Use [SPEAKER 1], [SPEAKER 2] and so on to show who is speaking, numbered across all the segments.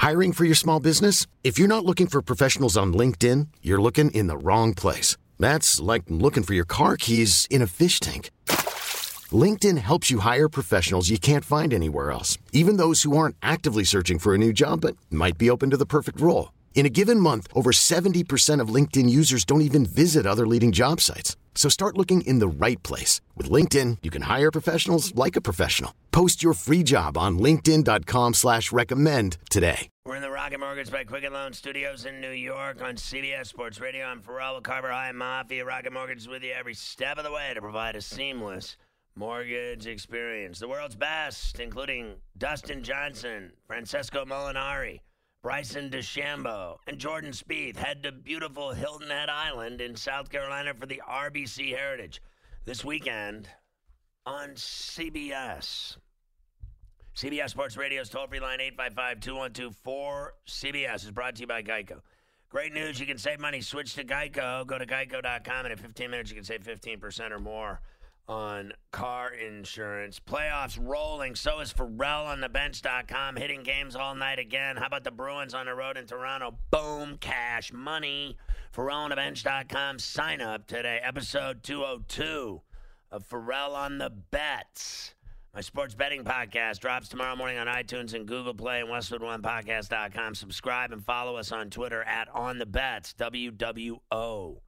[SPEAKER 1] Hiring for your small business? If you're not looking for professionals on LinkedIn, you're looking in the wrong place. That's like looking for your car keys in a fish tank. LinkedIn helps you hire professionals you can't find anywhere else, even those who aren't actively searching for a new job but might be open to the perfect role. In a given month, over 70% of LinkedIn users don't even visit other leading job sites. So start looking in the right place. With LinkedIn, you can hire professionals like a professional. Post your free job on linkedin.com/recommend today.
[SPEAKER 2] We're in the Rocket Mortgage by Quicken Loan Studios in New York on CBS Sports Radio. I'm Pharrell with Carver High Mafia. Rocket Mortgage is with you every step of the way to provide a seamless mortgage experience. The world's best, including Dustin Johnson, Francesco Molinari, Bryson DeChambeau, and Jordan Spieth head to beautiful Hilton Head Island in South Carolina for the RBC Heritage this weekend on CBS. CBS Sports Radio's toll-free line 855-212-4CBS is brought to you by Geico. Great news, you can save money. Switch to Geico. Go to geico.com, and in 15 minutes you can save 15% or more on car insurance. Playoffs rolling. So is Pharrell on the bench.com, hitting games all night again. How about the Bruins on the road in Toronto? Boom, cash money. Pharrell on the bench.com. Sign up today. Episode 202 of Pharrell on the Bets. My sports betting podcast drops tomorrow morning on iTunes and Google Play and WestwoodOnePodcast.com. Subscribe and follow us on Twitter at OnTheBets, WWO.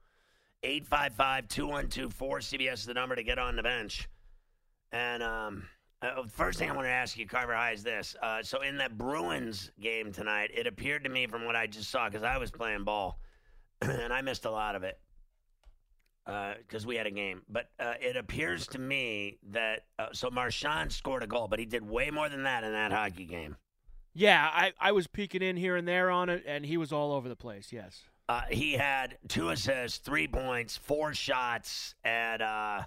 [SPEAKER 2] 855-212-4CBS is the number to get on the bench. And first thing I want to ask you, Carver High, is this. So in that Bruins game tonight, it appeared to me from what I just saw, because I was playing ball, and I missed a lot of it because we had a game. But it appears to me that so Marchand scored a goal, but he did way more than that in that hockey game.
[SPEAKER 3] Yeah, I was peeking in here and there on it, and he was all over the place, yes.
[SPEAKER 2] He had 2 assists, 3 points, 4 shots, and,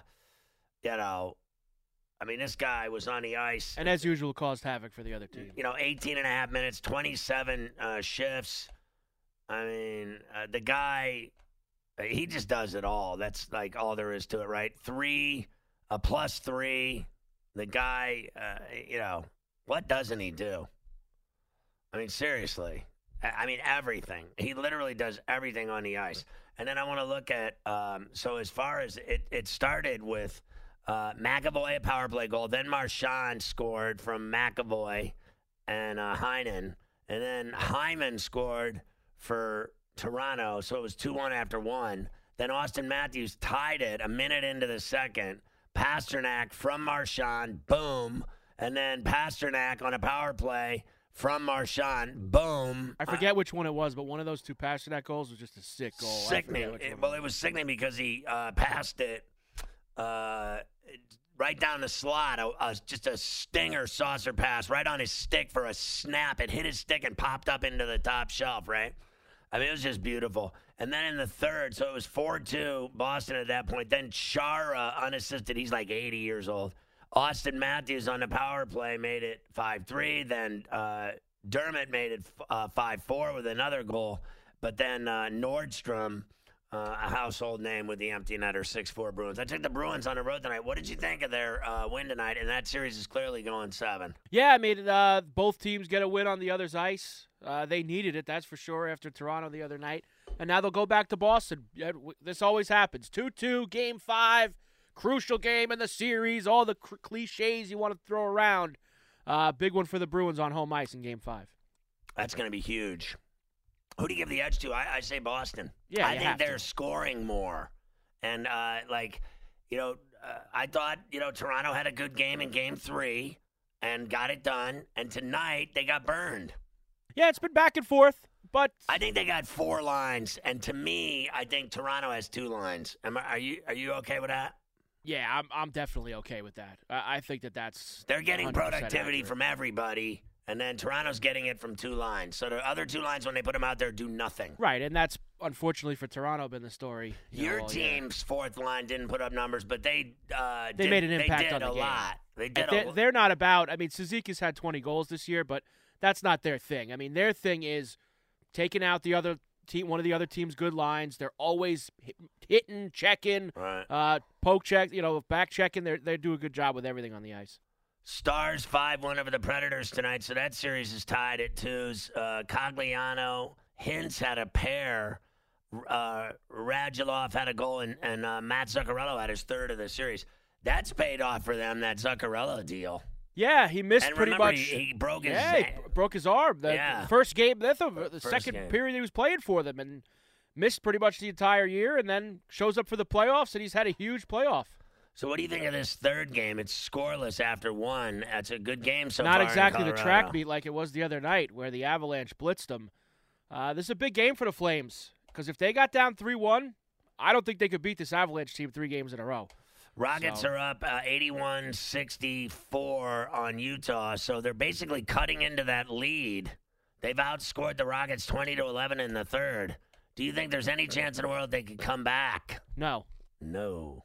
[SPEAKER 2] this guy was on the ice.
[SPEAKER 3] And as usual, caused havoc for the other team.
[SPEAKER 2] 18 and a half minutes, 27 shifts. The guy, he just does it all. That's like all there is to it, right? 3, a +3. The guy, what doesn't he do? Seriously. Everything. He literally does everything on the ice. And then I want to look at, so as far as it started with McAvoy, a power play goal. Then Marchand scored from McAvoy and Heinen. And then Hyman scored for Toronto. So it was 2-1 after 1. Then Austin Matthews tied it a minute into the second. Pasternak from Marchand, boom. And then Pasternak on a power play from Marchand, boom.
[SPEAKER 3] I forget which one it was, but one of those 2 Pasternak goals was just a sick goal.
[SPEAKER 2] Sickening. It was sickening because he passed it right down the slot, just a stinger saucer pass right on his stick for a snap. It hit his stick and popped up into the top shelf, right? It was just beautiful. And then in the third, so it was 4-2 Boston at that point. Then Chara, unassisted, he's like 80 years old. Austin Matthews on the power play made it 5-3. Then Dermott made it 5-4 with another goal. But then Nordstrom, a household name with the empty netter, 6-4 Bruins. I took the Bruins on the road tonight. What did you think of their win tonight? And that series is clearly going 7.
[SPEAKER 3] Yeah, both teams get a win on the other's ice. They needed it, that's for sure, after Toronto the other night. And now they'll go back to Boston. This always happens. 2-2, Game 5. Crucial game in the series, all the cliches you want to throw around. Big one for the Bruins on home ice in Game 5.
[SPEAKER 2] That's going to be huge. Who do you give the edge to? I say Boston.
[SPEAKER 3] Yeah,
[SPEAKER 2] I think they're scoring more. And, I thought, Toronto had a good game in Game 3 and got it done. And tonight, they got burned.
[SPEAKER 3] Yeah, it's been back and forth, but
[SPEAKER 2] I think they got 4 lines. And to me, I think Toronto has 2 lines. Are you okay with that?
[SPEAKER 3] Yeah, I'm definitely okay with that. I think that's
[SPEAKER 2] they're getting productivity
[SPEAKER 3] accurate
[SPEAKER 2] from everybody, and then Toronto's getting it from 2 lines. So the other 2 lines, when they put them out there, do nothing.
[SPEAKER 3] Right, and that's unfortunately for Toronto been the story.
[SPEAKER 2] Your team's 4th line didn't put up numbers, but they
[SPEAKER 3] made an impact on the game.
[SPEAKER 2] Lot. They did.
[SPEAKER 3] They're not about. Suzuki's had 20 goals this year, but that's not their thing. Their thing is taking out the other team, one of the other team's good lines. They're always hitting, checking,
[SPEAKER 2] right.
[SPEAKER 3] Poke check, back checking. They do a good job with everything on the ice.
[SPEAKER 2] Stars 5-1 over the Predators tonight, so that series is tied at 2s. Cogliano, Hintz had a pair. Radulov had a goal, and Matt Zuccarello had his third of the series. That's paid off for them, that Zuccarello deal.
[SPEAKER 3] Yeah, he missed
[SPEAKER 2] And
[SPEAKER 3] pretty
[SPEAKER 2] remember,
[SPEAKER 3] much.
[SPEAKER 2] he broke his
[SPEAKER 3] he broke his arm. The first game, the second
[SPEAKER 2] game.
[SPEAKER 3] period he was playing for them, and missed pretty much the entire year, and then shows up for the playoffs, and he's had a huge playoff.
[SPEAKER 2] So what do you think of this third game? It's scoreless after one. That's a good game so far.
[SPEAKER 3] Not exactly
[SPEAKER 2] in
[SPEAKER 3] the
[SPEAKER 2] Colorado.
[SPEAKER 3] track meet like it was the other night where the Avalanche blitzed them. This is a big game for the Flames because if they got down 3-1, I don't think they could beat this Avalanche team 3 games in a row.
[SPEAKER 2] Rockets are up 81-64 on Utah, so they're basically cutting into that lead. They've outscored the Rockets 20-11 in the third. Do you think there's any chance in the world they could come back?
[SPEAKER 3] No.
[SPEAKER 2] No.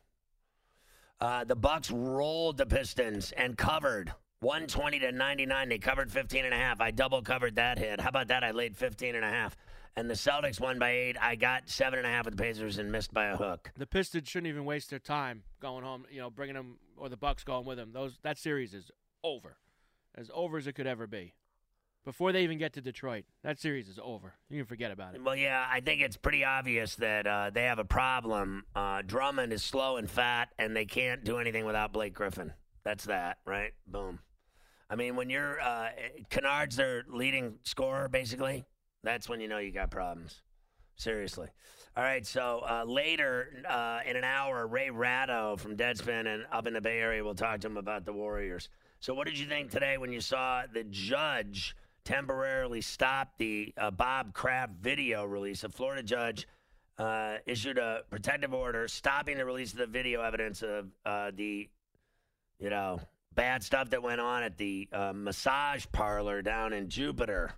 [SPEAKER 2] The Bucks rolled the Pistons and covered 120-99. They covered 15.5. I double covered that hit. How about that? I laid 15.5. And the Celtics won by 8. I got 7.5 with the Pacers and missed by a hook.
[SPEAKER 3] The Pistons shouldn't even waste their time going home, bringing them, or the Bucks going with them. That series is over. As over as it could ever be. Before they even get to Detroit, that series is over. You can forget about it.
[SPEAKER 2] Well, yeah, I think it's pretty obvious that they have a problem. Drummond is slow and fat, and they can't do anything without Blake Griffin. That's that, right? Boom. I mean, when you're Kennard's their leading scorer, basically, that's when you know you got problems. Seriously. All right, so later in an hour, Ray Ratto from Deadspin and up in the Bay Area will talk to him about the Warriors. So what did you think today when you saw the judge temporarily stopped the Bob Kraft video release? A Florida judge issued a protective order stopping the release of the video evidence of the, bad stuff that went on at the massage parlor down in Jupiter.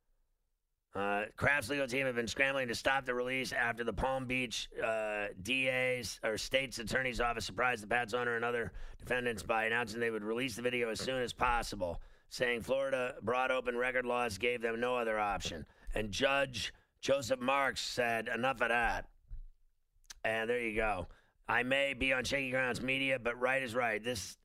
[SPEAKER 2] Kraft's legal team have been scrambling to stop the release after the Palm Beach DA's or state's attorney's office surprised the Pats owner and other defendants by announcing they would release the video as soon as possible, saying Florida broad open record laws gave them no other option. And Judge Joseph Marks said, enough of that. And there you go. I may be on shaky grounds media, but right is right. This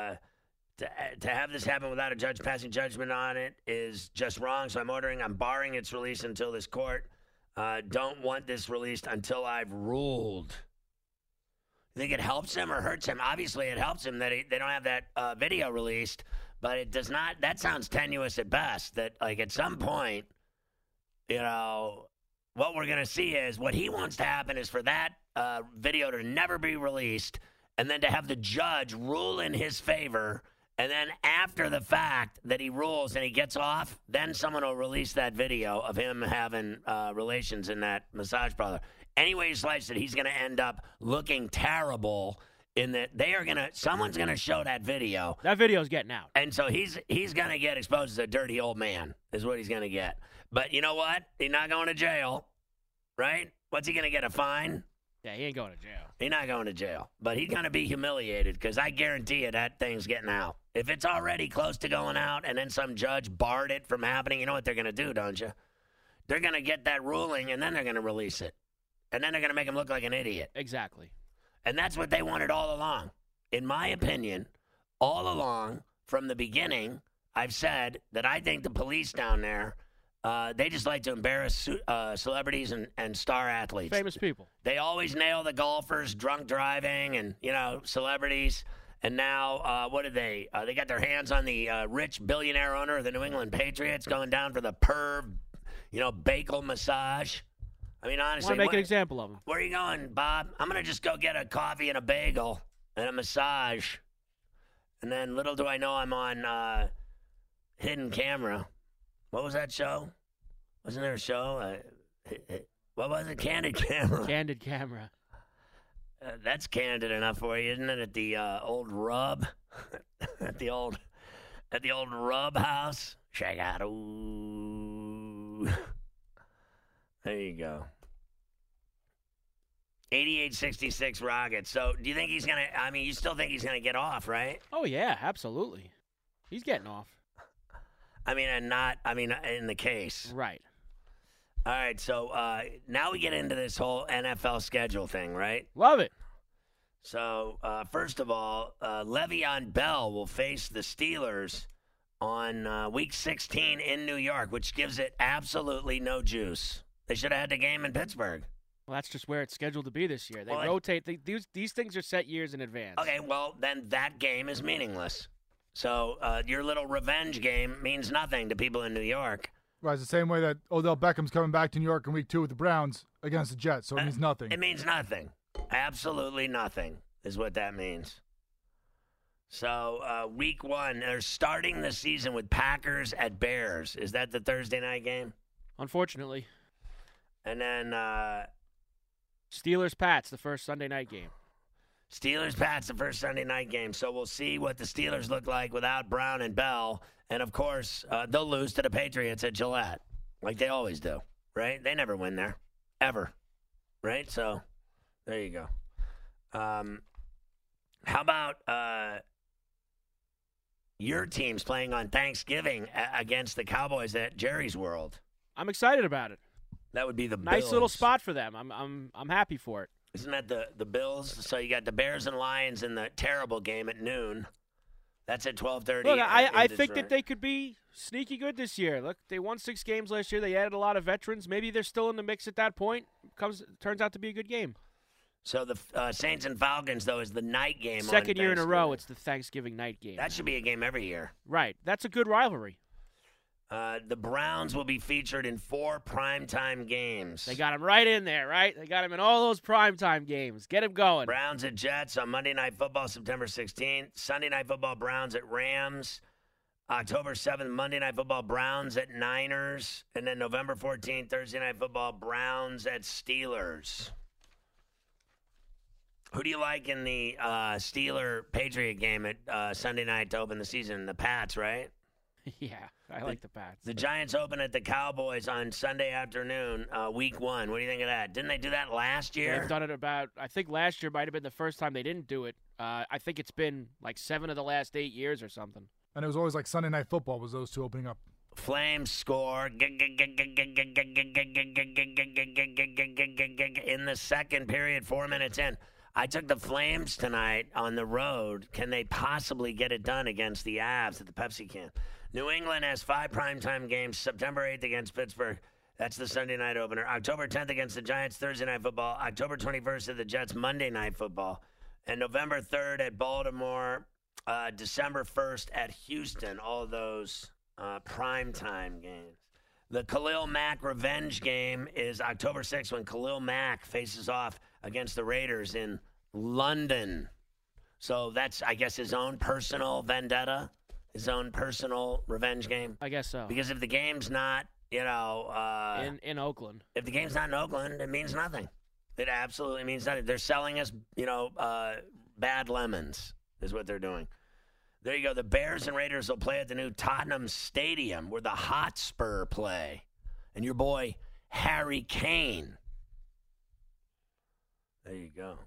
[SPEAKER 2] to have this happen without a judge passing judgment on it is just wrong. So I'm barring its release until this court don't want this released until I've ruled. You think it helps him or hurts him? Obviously, it helps him that they don't have that video released, but it does not. That sounds tenuous at best. That like at some point, what we're going to see is what he wants to happen is for that video to never be released, and then to have the judge rule in his favor. And then after the fact that he rules and he gets off, then someone will release that video of him having relations in that massage parlor. Any way you slice it, he's going to end up looking terrible in that someone's going to show that video.
[SPEAKER 3] That video's getting out.
[SPEAKER 2] And so he's going to get exposed as a dirty old man is what he's going to get. But you know what? He's not going to jail, right? What's he going to get, a fine?
[SPEAKER 3] Yeah, he ain't going to jail.
[SPEAKER 2] He's not going to jail. But he's going to be humiliated because I guarantee you that thing's getting out. If it's already close to going out and then some judge barred it from happening, you know what they're going to do, don't you? They're going to get that ruling, and then they're going to release it. And then they're going to make him look like an idiot.
[SPEAKER 3] Exactly.
[SPEAKER 2] And that's what they wanted all along. In my opinion, all along, from the beginning, I've said that I think the police down there, they just like to embarrass celebrities and star athletes.
[SPEAKER 3] Famous people.
[SPEAKER 2] They always nail the golfers, drunk driving, and, celebrities. And now, what did they? They got their hands on the rich billionaire owner of the New England Patriots going down for the perv, bagel massage. I mean, honestly.
[SPEAKER 3] I want to make an example of him.
[SPEAKER 2] Where are you going, Bob? I'm going to just go get a coffee and a bagel and a massage. And then little do I know I'm on Hidden Camera. What was that show? Wasn't there a show? What was it? Candid Camera.
[SPEAKER 3] Candid Camera.
[SPEAKER 2] That's candid enough for you, isn't it? At the old Rub, at the old Rub house. Check out. Ooh. There you go. 88-66 Rockets. So, do you think he's gonna? I mean, you still think he's gonna get off, right?
[SPEAKER 3] Oh yeah, absolutely. He's getting off.
[SPEAKER 2] I mean, in the case.
[SPEAKER 3] Right.
[SPEAKER 2] All right, so now we get into this whole NFL schedule thing, right?
[SPEAKER 3] Love it.
[SPEAKER 2] So, first of all, Le'Veon Bell will face the Steelers on Week 16 in New York, which gives it absolutely no juice. They should have had the game in Pittsburgh.
[SPEAKER 3] Well, that's just where it's scheduled to be this year. They
[SPEAKER 2] Well,
[SPEAKER 3] rotate. These things are set years in advance.
[SPEAKER 2] Okay, well, then that game is meaningless. So your little revenge game means nothing to people in New York.
[SPEAKER 4] Right, it's the same way that Odell Beckham's coming back to New York in week 2 with the Browns against the Jets, so it means nothing.
[SPEAKER 2] It means nothing. Absolutely nothing is what that means. So week 1, they're starting the season with Packers at Bears. Is that the Thursday night game?
[SPEAKER 3] Unfortunately.
[SPEAKER 2] And then
[SPEAKER 3] Steelers-Pats, the first Sunday night game.
[SPEAKER 2] Steelers-Pats, the first Sunday night game. So we'll see what the Steelers look like without Brown and Bell. And, of course, they'll lose to the Patriots at Gillette, like they always do, right? They never win there, ever, right? So there you go. How about your team's playing on Thanksgiving against the Cowboys at Jerry's World?
[SPEAKER 3] I'm excited about it.
[SPEAKER 2] That would be the
[SPEAKER 3] nice
[SPEAKER 2] Bills.
[SPEAKER 3] little spot for them. I'm happy for it.
[SPEAKER 2] Isn't that the Bills? So you got the Bears and Lions in the terrible game at noon. That's at 12:30.
[SPEAKER 3] Look, I think that they could be sneaky good this year. Look, they won 6 games last year. They added a lot of veterans. Maybe they're still in the mix at that point. Turns out to be a good game.
[SPEAKER 2] So the Saints and Falcons, though, is the night game.
[SPEAKER 3] Second year in a row, it's the Thanksgiving night game.
[SPEAKER 2] That should be a game every year.
[SPEAKER 3] Right. That's a good rivalry.
[SPEAKER 2] The Browns will be featured in 4 primetime games.
[SPEAKER 3] They got him right in there, right? They got him in all those primetime games. Get him going.
[SPEAKER 2] Browns at Jets on Monday Night Football, September 16th. Sunday Night Football, Browns at Rams. October 7th, Monday Night Football, Browns at Niners. And then November 14th, Thursday Night Football, Browns at Steelers. Who do you like in the Steeler-Patriot game at Sunday night to open the season? The Pats, right?
[SPEAKER 3] Yeah, I like the Pats.
[SPEAKER 2] The Giants open at the Cowboys on Sunday afternoon, week 1. What do you think of that? Didn't they do that last year?
[SPEAKER 3] They've done it I think last year might have been the first time they didn't do it. I think it's been like 7 of the last 8 years or something.
[SPEAKER 4] And it was always like Sunday Night Football was those two opening up.
[SPEAKER 2] Flames score in the second period, 4 minutes in. I took the Flames tonight on the road. Can they possibly get it done against the Avs at the Pepsi Can? New England has 5 primetime games. September 8th against Pittsburgh. That's the Sunday night opener. October 10th against the Giants, Thursday Night Football. October 21st at the Jets, Monday Night Football. And November 3rd at Baltimore. December 1st at Houston. All of those primetime games. The Khalil Mack revenge game is October 6th when Khalil Mack faces off against the Raiders in London. So that's, I guess, his own personal vendetta, his own personal revenge game.
[SPEAKER 3] I guess so.
[SPEAKER 2] Because if the game's not,
[SPEAKER 3] in Oakland.
[SPEAKER 2] If the game's not in Oakland, it means nothing. It absolutely means nothing. They're selling us, bad lemons is what they're doing. There you go. The Bears and Raiders will play at the new Tottenham Stadium where the Hotspur play. And your boy, Harry Kane. There you go.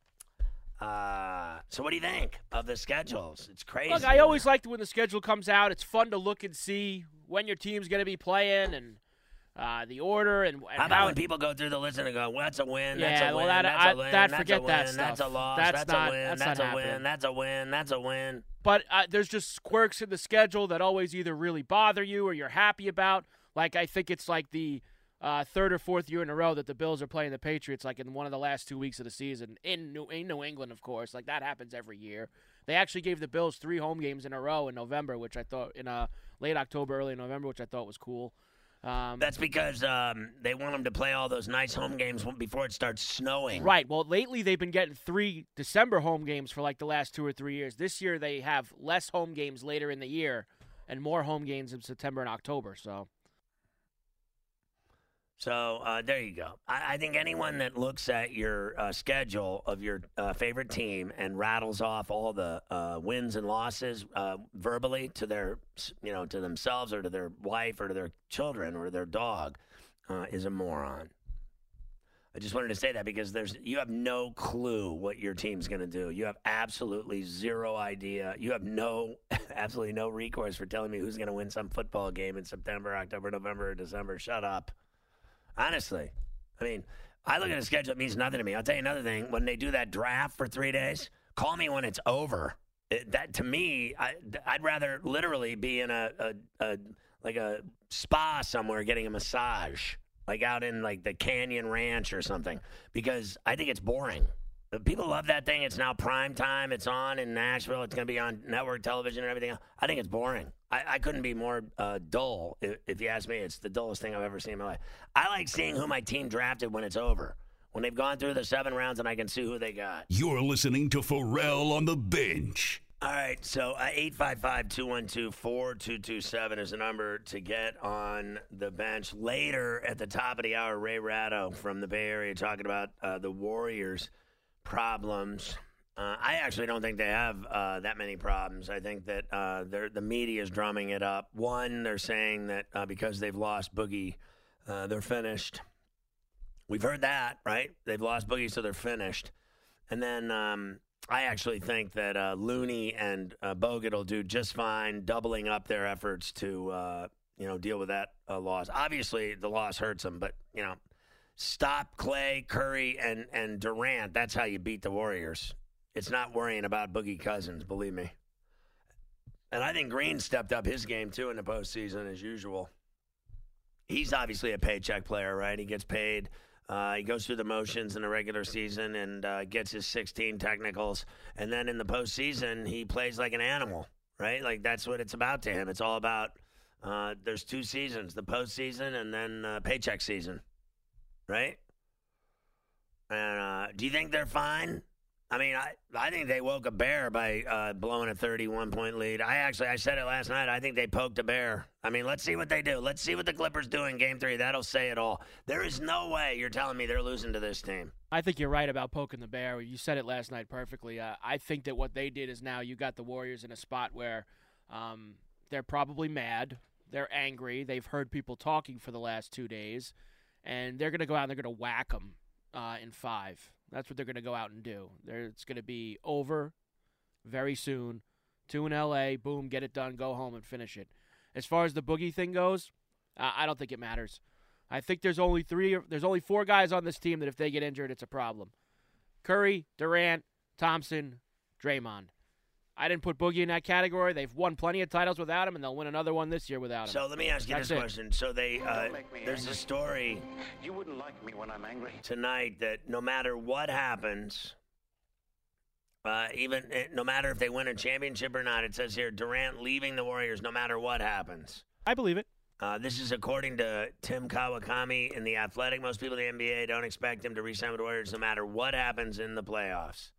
[SPEAKER 2] So what do you think of the schedules? It's crazy.
[SPEAKER 3] Look, I always like when the schedule comes out. It's fun to look and see when your team's going to be playing and the order. And
[SPEAKER 2] how about when people go through the list and go, well, that's a win, that's a win,
[SPEAKER 3] that,
[SPEAKER 2] that's a win, that's
[SPEAKER 3] forget
[SPEAKER 2] a win,
[SPEAKER 3] that stuff.
[SPEAKER 2] that's a loss, that's a win, that's a win, that's a win, that's a win.
[SPEAKER 3] But there's just quirks in the schedule that always either really bother you or you're happy about. Like, I think it's like the third or fourth year in a row that the Bills are playing the Patriots, like in one of the last 2 weeks of the season in New England, of course. Like, that happens every year. They actually gave the Bills 3 home games in a row in November, which I thought in late October, early November, which I thought was cool.
[SPEAKER 2] That's because they want them to play all those nice home games before it starts snowing.
[SPEAKER 3] Right. Well, lately they've been getting 3 December home games for like the last 2 or 3 years. This year they have less home games later in the year and more home games in September and October.
[SPEAKER 2] So there you go. I think anyone that looks at your schedule of your favorite team and rattles off all the wins and losses verbally to their, to themselves or to their wife or to their children or their dog is a moron. I just wanted to say that because you have no clue what your team's going to do. You have absolutely zero idea. You have absolutely no recourse for telling me who's going to win some football game in September, October, November, or December. Shut up. Honestly, I mean, I look at a schedule, it means nothing to me. I'll tell you another thing. When they do that draft for 3 days, call me when it's over. That to me, I'd rather literally be in a spa somewhere getting a massage, like out in like the Canyon Ranch or something, because I think it's boring. People love that thing. It's now prime time. It's on in Nashville. It's going to be on network television and everything else. I think it's boring. I couldn't be more dull. If you ask me, it's the dullest thing I've ever seen in my life. I like seeing who my team drafted when it's over, when they've gone through the 7 rounds and I can see who they got.
[SPEAKER 5] You're listening to Pharrell on the Bench.
[SPEAKER 2] All right, so 855-212-4227 is the number to get on the bench. Later at the top of the hour, Ray Ratto from the Bay Area talking about the Warriors' problems. I actually don't think they have that many problems. I think that the media is drumming it up. One, they're saying that because they've lost Boogie, they're finished. We've heard that, right? They've lost Boogie, so they're finished. And then I actually think that Looney and Bogut will do just fine, doubling up their efforts to deal with that loss. Obviously, the loss hurts them, but stop Clay, Curry, and Durant. That's how you beat the Warriors. It's not worrying about Boogie Cousins, believe me. And I think Green stepped up his game, too, in the postseason, as usual. He's obviously a paycheck player, right? He gets paid. He goes through the motions in the regular season and gets his 16 technicals. And then in the postseason, he plays like an animal, right? Like, that's what it's about to him. It's all about there's 2 seasons, the postseason and then paycheck season, right? And do you think they're fine? I mean, I think they woke a bear by blowing a 31-point lead. I said it last night. I think they poked a bear. I mean, let's see what they do. Let's see what the Clippers do in Game 3. That'll say it all. There is no way you're telling me they're losing to this team.
[SPEAKER 3] I think you're right about poking the bear. You said it last night perfectly. I think that what they did is now you got the Warriors in a spot where they're probably mad. They're angry. They've heard people talking for the last 2 days. And they're going to go out and they're going to whack them in 5. That's what they're going to go out and do. It's going to be over very soon. 2 in L.A., boom, get it done, go home and finish it. As far as the Boogie thing goes, I don't think it matters. I think there's only 4 guys on this team that if they get injured, it's a problem. Curry, Durant, Thompson, Draymond. I didn't put Boogie in that category. They've won plenty of titles without him, and they'll win another one this year without him.
[SPEAKER 2] So let me ask you this question. So there's a story
[SPEAKER 6] you wouldn't like me when I'm angry
[SPEAKER 2] tonight that no matter what happens, no matter if they win a championship or not, it says here Durant leaving the Warriors no matter what happens.
[SPEAKER 3] I believe it.
[SPEAKER 2] This is according to Tim Kawakami in The Athletic. Most people in the NBA don't expect him to re-sign with the Warriors no matter what happens in the playoffs.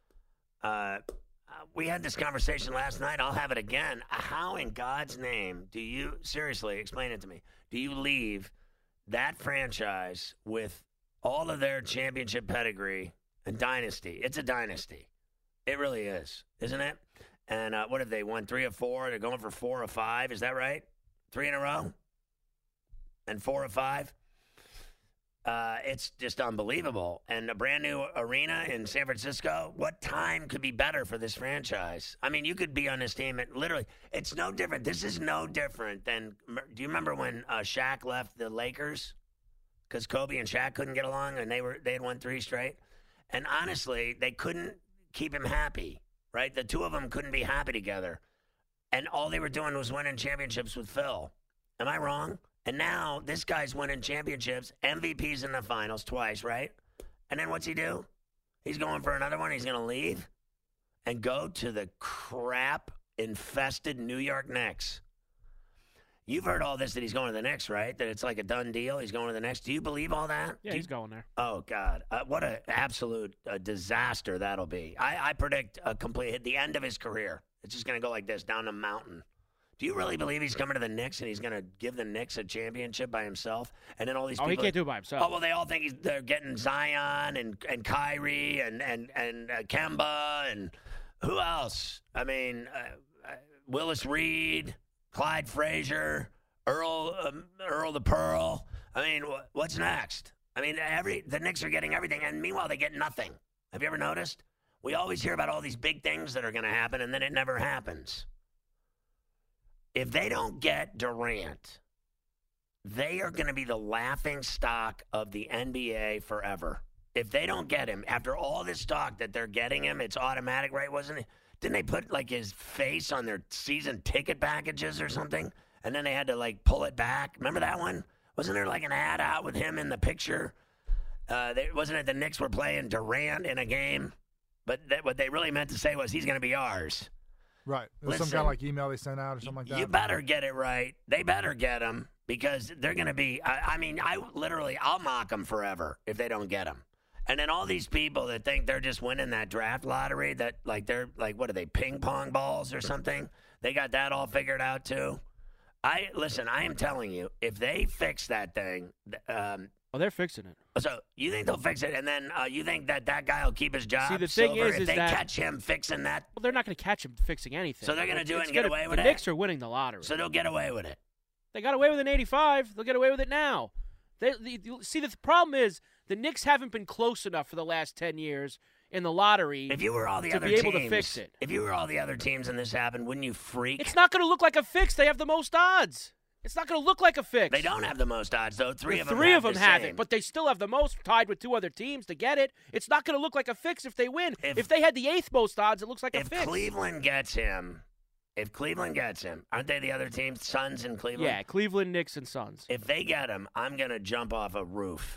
[SPEAKER 2] We had this conversation last night. I'll have it again. How in God's name do you, seriously, explain it to me, do you leave that franchise with all of their championship pedigree and dynasty? It's a dynasty. It really is, isn't it? And what have they won? 3 of 4? They're going for 4 of 5. Is that right? 3 in a row? And 4 of 5? It's just unbelievable. And a brand new arena in San Francisco. What time could be better for this franchise? I mean, you could be on this team. It's no different. This is no different than. Do you remember when Shaq left the Lakers? Because Kobe and Shaq couldn't get along, and they had won 3 straight. And honestly, they couldn't keep him happy. Right? The 2 of them couldn't be happy together, and all they were doing was winning championships with Phil. Am I wrong? And now this guy's winning championships, MVPs in the finals twice, right? And then what's he do? He's going for another one. He's going to leave and go to the crap-infested New York Knicks. You've heard all this that he's going to the Knicks, right? That it's like a done deal. He's going to the Knicks. Do you believe all that?
[SPEAKER 3] Yeah, he's going there.
[SPEAKER 2] Oh, God. What an absolute disaster that'll be. I predict the end of his career. It's just going to go like this, down the mountain. Do you really believe he's coming to the Knicks and he's going to give the Knicks a championship by himself? And then all these people...
[SPEAKER 3] he can't do it by himself.
[SPEAKER 2] Oh, well, they all think they're getting Zion and Kyrie and Kemba and who else? I mean, Willis Reed, Clyde Frazier, Earl the Pearl. I mean, what's next? I mean, the Knicks are getting everything, and meanwhile, they get nothing. Have you ever noticed? We always hear about all these big things that are going to happen, and then it never happens. If they don't get Durant, they are going to be the laughing stock of the NBA forever. If they don't get him, after all this talk that they're getting him, it's automatic, right? Wasn't it? Didn't they put, like, his face on their season ticket packages or something? And then they had to, like, pull it back. Remember that one? Wasn't there, like, an ad out with him in the picture? Wasn't it the Knicks were playing Durant in a game? But what they really meant to say was he's going to be ours.
[SPEAKER 4] Right. There's some kind of, like, email they sent out or something like that.
[SPEAKER 2] You better get it right. They better get him because they're going to be – I'll mock them forever if they don't get him. And then all these people that think they're just winning that draft lottery, that like they're like, what are they, ping pong balls or something? They got that all figured out too. I am telling you, if they fix that thing,
[SPEAKER 3] they're fixing it.
[SPEAKER 2] So you think they'll fix it, and then you think that guy will keep his job?
[SPEAKER 3] See, the thing
[SPEAKER 2] Silver,
[SPEAKER 3] is
[SPEAKER 2] if they
[SPEAKER 3] that
[SPEAKER 2] catch him fixing that,
[SPEAKER 3] well, they're not going to catch him fixing anything.
[SPEAKER 2] So they're going to do it and get away with it.
[SPEAKER 3] The Knicks are winning the lottery,
[SPEAKER 2] so they'll get away with it.
[SPEAKER 3] They got away with it in '85. They'll get away with it now. See, the problem is the Knicks haven't been close enough for the last 10 years in the lottery
[SPEAKER 2] if you were all the
[SPEAKER 3] to
[SPEAKER 2] other
[SPEAKER 3] be able
[SPEAKER 2] teams,
[SPEAKER 3] to fix it.
[SPEAKER 2] If you were all the other teams and this happened, wouldn't you freak?
[SPEAKER 3] It's not going to look like a fix. They have the most odds. It's not going to look like a fix.
[SPEAKER 2] They don't have the most odds, though. Three of them
[SPEAKER 3] have it, but they still have the most, tied with 2 other teams to get it. It's not going to look like a fix if they win. If they had the 8th most odds, it looks like a fix.
[SPEAKER 2] If Cleveland gets him, aren't they the other team? Suns and Cleveland?
[SPEAKER 3] Yeah, Cleveland, Knicks, and Suns.
[SPEAKER 2] If they get him, I'm going to jump off a roof.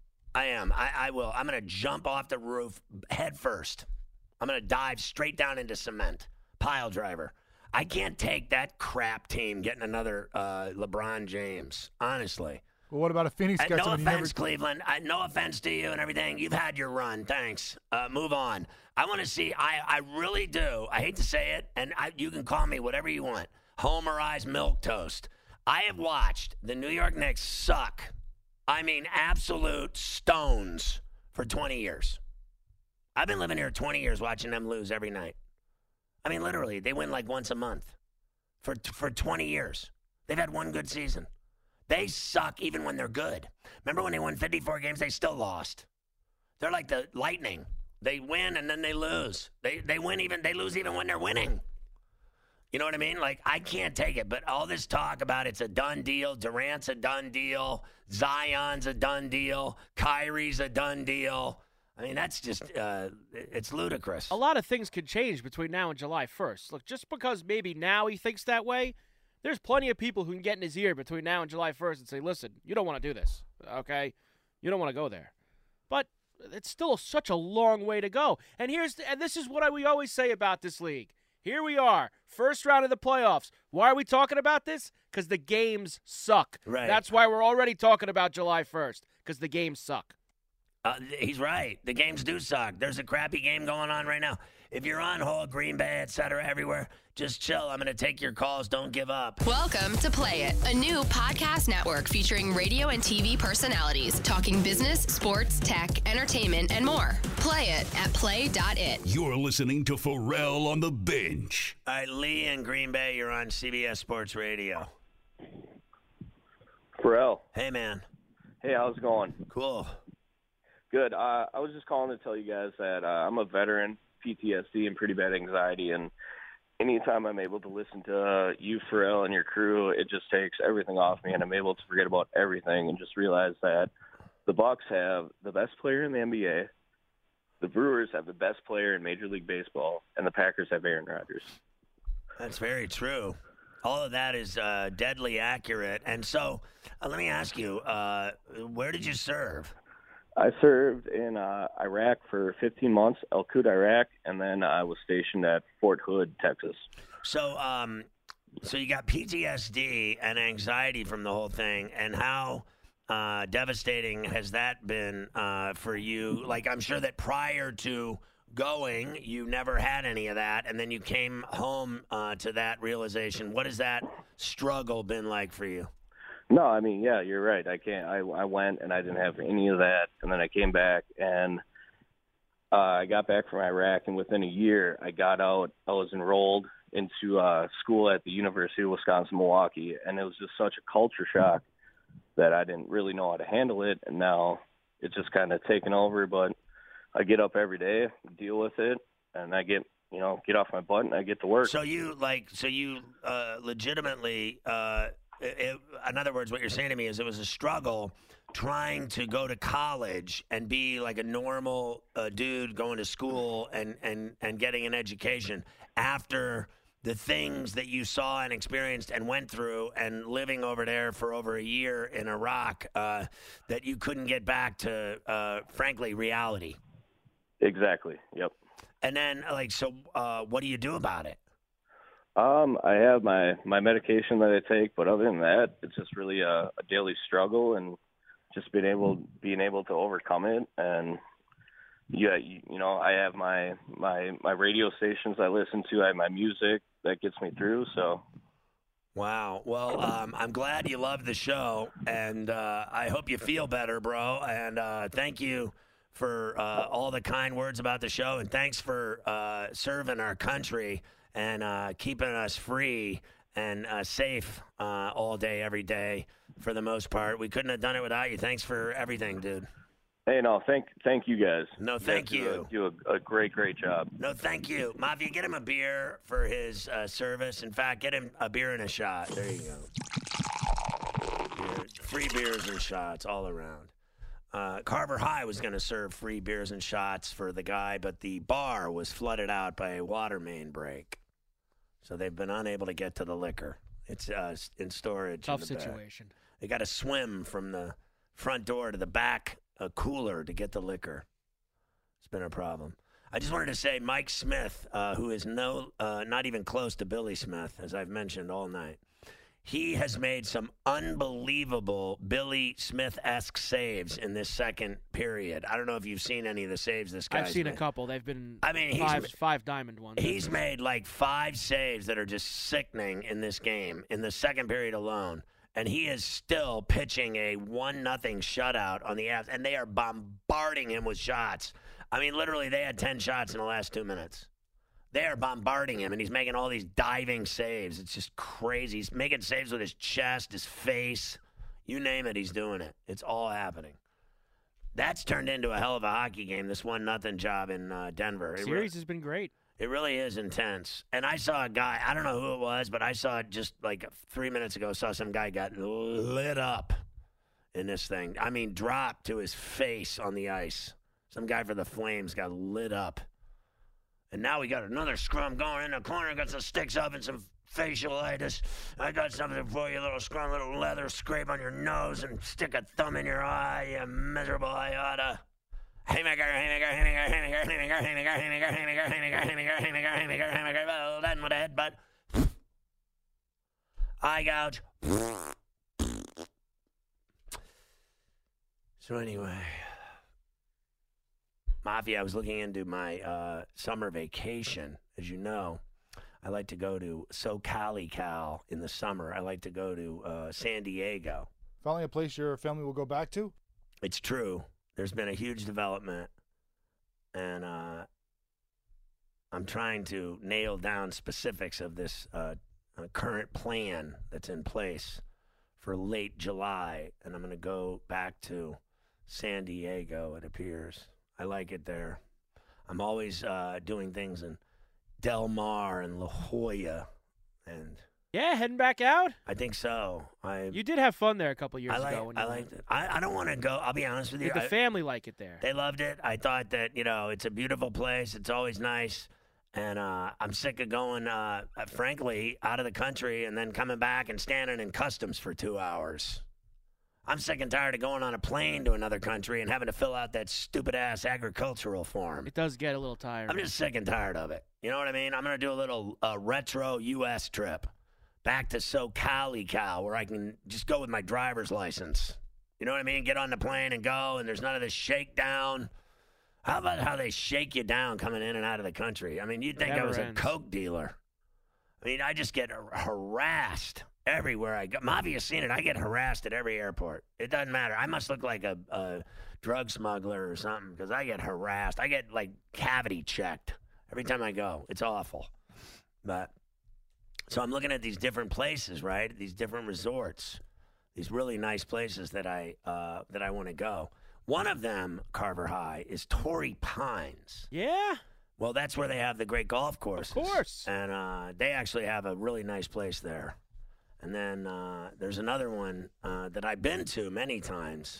[SPEAKER 2] I am. I will. I'm going to jump off the roof head first. I'm going to dive straight down into cement. Pile driver. I can't take that crap team getting another LeBron James, honestly.
[SPEAKER 4] Well, what about a Phoenix guy?
[SPEAKER 2] No offense, Cleveland. No offense to you and everything. You've had your run. Thanks. Move on. I want to see. I really do. I hate to say it, and you can call me whatever you want. Homerized milquetoast. I have watched the New York Knicks suck. I mean, absolute stones for 20 years. I've been living here 20 years watching them lose every night. I mean, literally, they win like once a month for 20 years. They've had one good season. They suck even when they're good. Remember when they won 54 games? They still lost. They're like the Lightning. They win and then they lose. They lose even when they're winning. You know what I mean? Like, I can't take it. But all this talk about it's a done deal, Durant's a done deal, Zion's a done deal, Kyrie's a done deal. I mean, that's just, it's ludicrous.
[SPEAKER 3] A lot of things could change between now and July 1st. Look, just because maybe now he thinks that way, there's plenty of people who can get in his ear between now and July 1st and say, listen, you don't want to do this, okay? You don't want to go there. But it's still such a long way to go. And this is what we always say about this league. Here we are, first round of the playoffs. Why are we talking about this? Because the games suck.
[SPEAKER 2] Right.
[SPEAKER 3] That's why we're already talking about July 1st, because the games suck.
[SPEAKER 2] He's right. The games do suck. There's a crappy game going on right now. If you're on hold, Green Bay, et cetera, everywhere, just chill. I'm going to take your calls. Don't give up.
[SPEAKER 7] Welcome to Play It, a new podcast network featuring radio and TV personalities talking business, sports, tech, entertainment, and more. Play it at play.it.
[SPEAKER 5] You're listening to Pharrell on the Bench.
[SPEAKER 2] All right, Lee in Green Bay, you're on CBS Sports Radio.
[SPEAKER 8] Pharrell.
[SPEAKER 2] Hey, man.
[SPEAKER 8] Hey, how's it going?
[SPEAKER 2] Cool.
[SPEAKER 8] Good. I was just calling to tell you guys that I'm a veteran, PTSD, and pretty bad anxiety, and anytime I'm able to listen to you, Pharrell, and your crew, it just takes everything off me, and I'm able to forget about everything and just realize that the Bucks have the best player in the NBA, the Brewers have the best player in Major League Baseball, and the Packers have Aaron Rodgers.
[SPEAKER 2] That's very true. All of that is deadly accurate. And so let me ask you, where did you serve?
[SPEAKER 8] I served in Iraq for 15 months, Al Quds, Iraq, and then I was stationed at Fort Hood, Texas.
[SPEAKER 2] So so you got PTSD and anxiety from the whole thing, and how devastating has that been for you? Like, I'm sure that prior to going, you never had any of that, and then you came home to that realization. What has that struggle been like for you?
[SPEAKER 8] No, I mean, yeah, you're right. I went and I didn't have any of that, and then I came back and I got back from Iraq, and within a year I got out. I was enrolled into school at the University of Wisconsin-Milwaukee, and it was just such a culture shock that I didn't really know how to handle it, and now it's just kind of taken over. But I get up every day, deal with it, and I get off my butt and I get to work.
[SPEAKER 2] So you legitimately in other words, what you're saying to me is it was a struggle trying to go to college and be like a normal dude going to school and getting an education after the things that you saw and experienced and went through and living over there for over a year in Iraq that you couldn't get back to, frankly, reality.
[SPEAKER 8] Exactly. Yep.
[SPEAKER 2] And then, what do you do about it?
[SPEAKER 8] I have my medication that I take, but other than that, it's just really a daily struggle and just being able to overcome it. And yeah, I have my radio stations I listen to. I have my music that gets me through. So.
[SPEAKER 2] Wow. Well, I'm glad you love the show, and I hope you feel better, bro. And thank you for all the kind words about the show, and thanks for serving our country and keeping us free and safe all day, every day, for the most part. We couldn't have done it without you. Thanks for everything, dude.
[SPEAKER 8] Hey, no, thank you guys.
[SPEAKER 2] No, thank you.
[SPEAKER 8] Do a great job.
[SPEAKER 2] No, thank you. Mafia, get him a beer for his service. In fact, get him a beer and a shot. There you go. Free beers and shots all around. Carver High was going to serve free beers and shots for the guy, but the bar was flooded out by a water main break. So they've been unable to get to the liquor. It's in storage.
[SPEAKER 3] Tough situation.
[SPEAKER 2] They got to swim from the front door to the back cooler to get the liquor. It's been a problem. I just wanted to say Mike Smith, who is not even close to Billy Smith, as I've mentioned all night, he has made some unbelievable Billy Smith-esque saves in this second period. I don't know if you've seen any of the saves this guy's
[SPEAKER 3] I've seen
[SPEAKER 2] made.
[SPEAKER 3] a couple. They've been five diamond ones.
[SPEAKER 2] He's made like 5 saves that are just sickening in this game, in the second period alone. And he is still pitching a 1-0 shutout on the Avs, and they are bombarding him with shots. I mean, literally, they had 10 shots in the last 2 minutes. They are bombarding him, and he's making all these diving saves. It's just crazy. He's making saves with his chest, his face. You name it, he's doing it. It's all happening. That's turned into a hell of a hockey game, this 1-0 job in Denver.
[SPEAKER 3] Series has been great.
[SPEAKER 2] It really is intense. And I saw a guy, I don't know who it was, but I saw it just like 3 minutes ago, saw some guy got lit up in this thing. I mean, dropped to his face on the ice. Some guy for the Flames got lit up. And now we got another scrum going in the corner, got some sticks up and some facialitis. I got something for you, little scrum, little leather scrape on your nose and stick a thumb in your eye, you miserable iota. Haymaker, haymaker, haymaker, haymaker, haymaker, haymaker, haymaker, haymaker, haymaker, haymaker, haymaker, haymaker, haymaker, well done with a headbutt. Eye gouge. So anyway, Mafia, I was looking into my summer vacation. As you know, I like to go to SoCal in the summer. I like to go to San Diego.
[SPEAKER 4] Finally a place your family will go back to?
[SPEAKER 2] It's true. There's been a huge development, and I'm trying to nail down specifics of this current plan that's in place for late July, and I'm going to go back to San Diego, it appears. I like it there. I'm always doing things in Del Mar and La Jolla, and
[SPEAKER 3] yeah, heading back out?
[SPEAKER 2] I think so.
[SPEAKER 3] You did have fun there a couple years ago.
[SPEAKER 2] I liked it. I don't want to go. I'll be honest with you.
[SPEAKER 3] Did the family like it there?
[SPEAKER 2] They loved it. I thought that, it's a beautiful place. It's always nice. And I'm sick of going, frankly, out of the country and then coming back and standing in customs for 2 hours. I'm sick and tired of going on a plane to another country and having to fill out that stupid-ass agricultural form.
[SPEAKER 3] It does get a little tired.
[SPEAKER 2] I'm just sick and tired of it. You know what I mean? I'm going to do a little retro U.S. trip. Back to SoCal, where I can just go with my driver's license. You know what I mean? Get on the plane and go, and there's none of this shakedown. How about how they shake you down coming in and out of the country? I mean, you'd think I was a coke dealer. I mean, I just get harassed everywhere I go. Mavia's seen it. I get harassed at every airport. It doesn't matter. I must look like a drug smuggler or something because I get harassed. I get, cavity checked every time I go. It's awful. But... so I'm looking at these different places, right? These different resorts, these really nice places that I want to go. One of them, Carver High, is Torrey Pines.
[SPEAKER 3] Yeah.
[SPEAKER 2] Well, that's where they have the great golf courses.
[SPEAKER 3] Of course.
[SPEAKER 2] And they actually have a really nice place there. And then there's another one that I've been to many times,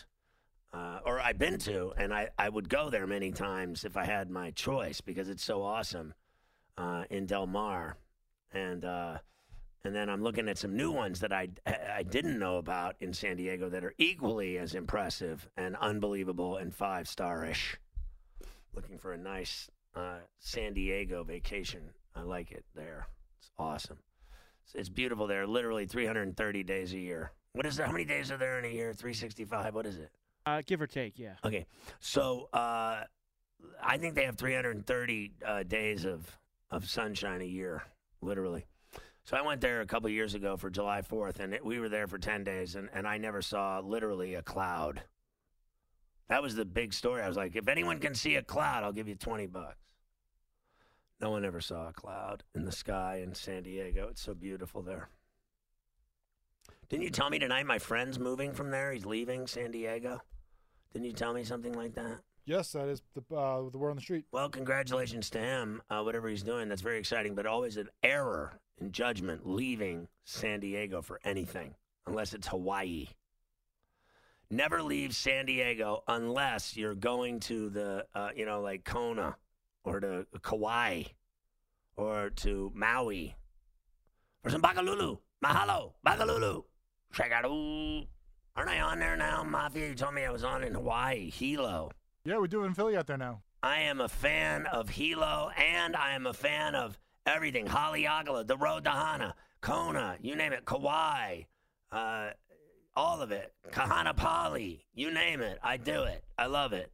[SPEAKER 2] and I would go there many times if I had my choice because it's so awesome in Del Mar. And then I'm looking at some new ones that I didn't know about in San Diego that are equally as impressive and unbelievable and 5-star-ish. Looking for a nice San Diego vacation. I like it there. It's awesome. It's beautiful there. Literally 330 days a year. What is there? How many days are there in a year? 365. What is it?
[SPEAKER 3] Give or take, yeah.
[SPEAKER 2] Okay. So I think they have 330 days of sunshine a year, literally. So I went there a couple years ago for July 4th, and we were there for 10 days, and I never saw literally a cloud. That was the big story. I was like, if anyone can see a cloud, I'll give you $20. No one ever saw a cloud in the sky in San Diego. It's so beautiful there. Didn't you tell me tonight my friend's moving from there? He's leaving San Diego? Didn't you tell me something like that?
[SPEAKER 4] Yes, that is the word on the street.
[SPEAKER 2] Well, congratulations to him, whatever he's doing. That's very exciting, but always an error in judgment leaving San Diego for anything, unless it's Hawaii. Never leave San Diego unless you're going to the, like Kona or to Kauai or to Maui or some Bakalulu. Mahalo, Bakalulu. Shagaru. Aren't I on there now, Mafia? You told me I was on in Hawaii. Hilo.
[SPEAKER 4] Yeah, we're doing Philly out there now.
[SPEAKER 2] I am a fan of Hilo, and I am a fan of everything. Haleakala, the Road to Hana, Kona, you name it, Kauai, all of it. Kahanapali, you name it. I do it. I love it.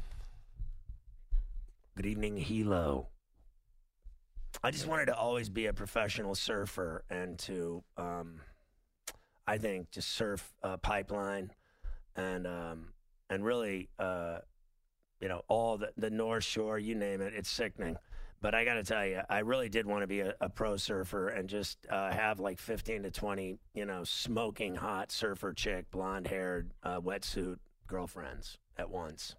[SPEAKER 2] Good evening, Hilo. I just wanted to always be a professional surfer and to, I think, just surf Pipeline and really, all the North Shore, you name it, it's sickening. But I got to tell you, I really did want to be a pro surfer and just have like 15 to 20, smoking hot surfer chick, blonde-haired, wetsuit girlfriends at once.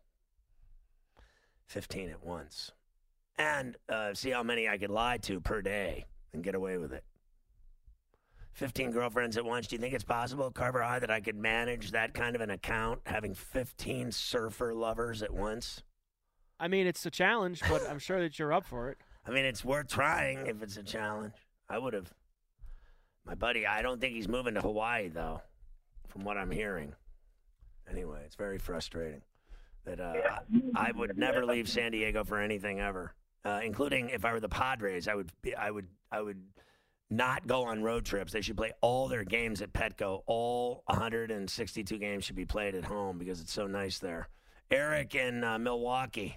[SPEAKER 2] 15 at once. And see how many I could lie to per day and get away with it. 15 girlfriends at once. Do you think it's possible, Carver High, that I could manage that kind of an account, having 15 surfer lovers at once?
[SPEAKER 3] I mean, it's a challenge, but I'm sure that you're up for it.
[SPEAKER 2] I mean, it's worth trying if it's a challenge. I would have. My buddy, I don't think he's moving to Hawaii, though, from what I'm hearing. Anyway, it's very frustrating that I would never leave San Diego for anything ever, including if I were the Padres. I would not go on road trips. They should play all their games at Petco. All 162 games should be played at home because it's so nice there. Eric in Milwaukee.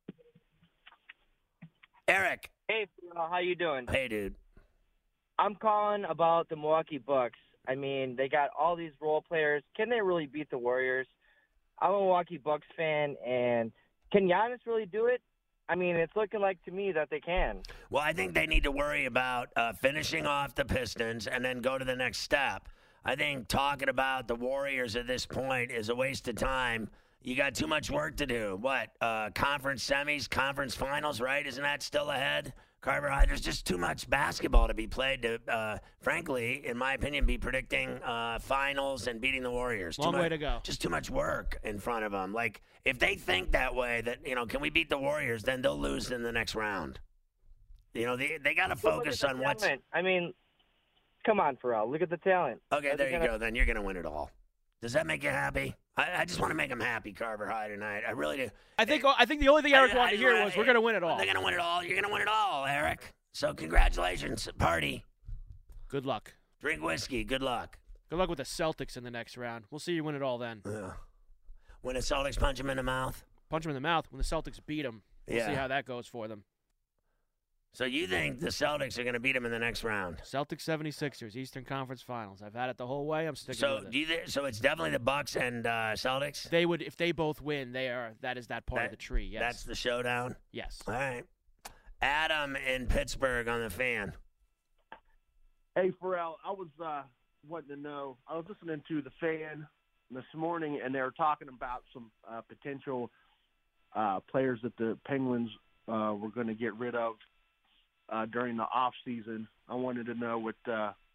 [SPEAKER 2] Eric.
[SPEAKER 9] Hey, how you doing?
[SPEAKER 2] Hey, dude.
[SPEAKER 9] I'm calling about the Milwaukee Bucks. I mean, they got all these role players. Can they really beat the Warriors? I'm a Milwaukee Bucks fan, and can Giannis really do it? I mean, it's looking like to me that they can.
[SPEAKER 2] Well, I think they need to worry about finishing off the Pistons and then go to the next step. I think talking about the Warriors at this point is a waste of time. You got too much work to do. What, conference semis, conference finals, right? Isn't that still ahead? Carver High, there's just too much basketball to be played to, frankly, in my opinion, be predicting finals and beating the Warriors.
[SPEAKER 3] Long way to go.
[SPEAKER 2] Just too much work in front of them. Like, if they think that way, that, can we beat the Warriors, then they'll lose in the next round. They got to focus on what's...
[SPEAKER 9] I mean, come on, Pharrell. Look at the talent.
[SPEAKER 2] Okay, there you go. Then you're going to win it all. Does that make you happy? I just want to make them happy, Carver High, tonight. I really do.
[SPEAKER 3] I think the only thing Eric wanted to hear was we're going to win it all.
[SPEAKER 2] They're going to win it all. You're going to win it all, Eric. So congratulations, party.
[SPEAKER 3] Good luck.
[SPEAKER 2] Drink whiskey. Good luck.
[SPEAKER 3] Good luck with the Celtics in the next round. We'll see you win it all then.
[SPEAKER 2] When the Celtics punch him in the mouth?
[SPEAKER 3] Punch him in the mouth. When the Celtics beat him. We'll see how that goes for them.
[SPEAKER 2] So you think the Celtics are going to beat them in the next round?
[SPEAKER 3] Celtics 76ers, Eastern Conference Finals. I've had it the whole way. I'm sticking with it.
[SPEAKER 2] So it's definitely the Bucks and Celtics?
[SPEAKER 3] They would, if they both win, that is that part of the tree, yes.
[SPEAKER 2] That's the showdown?
[SPEAKER 3] Yes.
[SPEAKER 2] All right. Adam in Pittsburgh on the Fan.
[SPEAKER 10] Hey, Pharrell, I was wanting to know, I was listening to the Fan this morning, and they were talking about some potential players that the Penguins were going to get rid of during the off season. I wanted to know what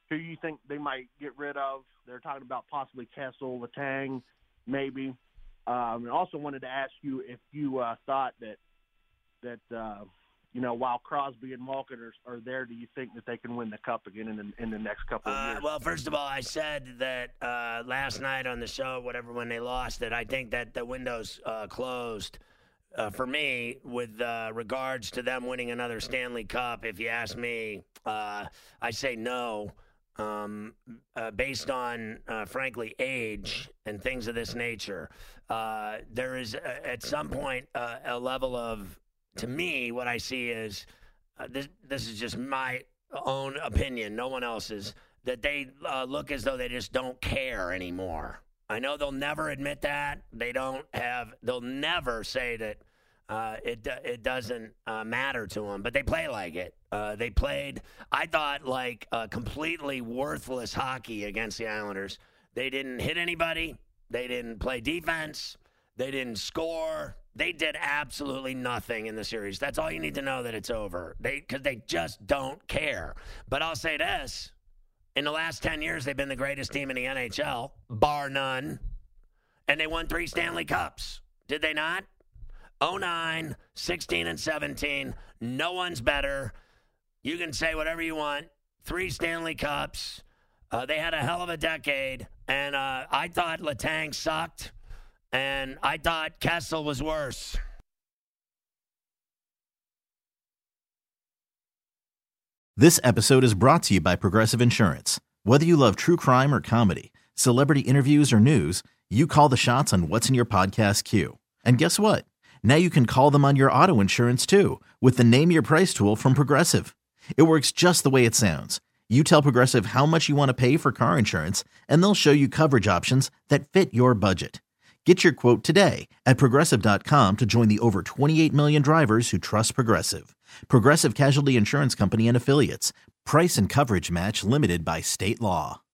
[SPEAKER 10] who you think they might get rid of. They're talking about possibly Kessel, Letang, maybe. And also wanted to ask you if you thought that while Crosby and Malkin are there, do you think that they can win the Cup again in the next couple of years?
[SPEAKER 2] Well, first of all, I said that last night on the show, when they lost, that I think that the window's closed for me with regards to them winning another Stanley Cup. If you ask me, I say no. Based on, frankly, age and things of this nature, there is at some point a level of, to me, what I see is, this is just my own opinion, no one else's, that they look as though they just don't care anymore. I know they'll never admit that. They'll never say that it doesn't matter to them, but they play like it. They played, I thought, like completely worthless hockey against the Islanders. They didn't hit anybody. They didn't play defense. They didn't score. They did absolutely nothing in the series. That's all you need to know, that it's over. Because they just don't care. But I'll say this. In the last 10 years, they've been the greatest team in the NHL, bar none. And they won 3 Stanley Cups. Did they not? 09, 16, and 17. No one's better. You can say whatever you want. 3 Stanley Cups. They had a hell of a decade. And I thought Letang sucked. And I thought Kessel was worse.
[SPEAKER 11] This episode is brought to you by Progressive Insurance. Whether you love true crime or comedy, celebrity interviews or news, you call the shots on what's in your podcast queue. And guess what? Now you can call them on your auto insurance too, with the Name Your Price tool from Progressive. It works just the way it sounds. You tell Progressive how much you want to pay for car insurance, and they'll show you coverage options that fit your budget. Get your quote today at Progressive.com to join the over 28 million drivers who trust Progressive. Progressive Casualty Insurance Company and Affiliates. Price and coverage match limited by state law.